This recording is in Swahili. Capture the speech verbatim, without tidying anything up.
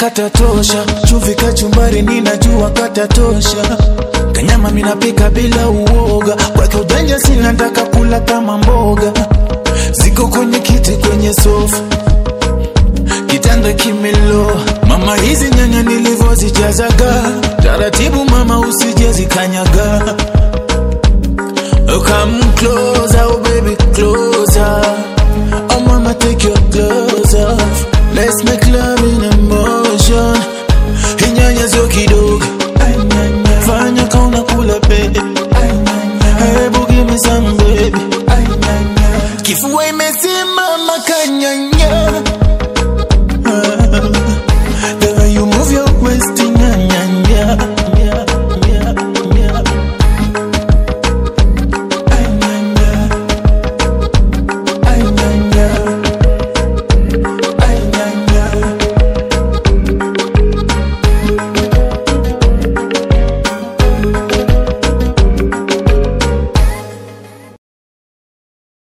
katatosha, chumvi kachumbari ninajua katatosha. Kanyama minapika bila uoga, kwake ujanja sina nataka kula kama mboga. Ziko kwenye kiti kwenye sofa, kitanda kimelo. Mama hizi nyanya nilivozijazaga, taratibu mama usijezi kanyaga. Oh come closer, oh baby closer.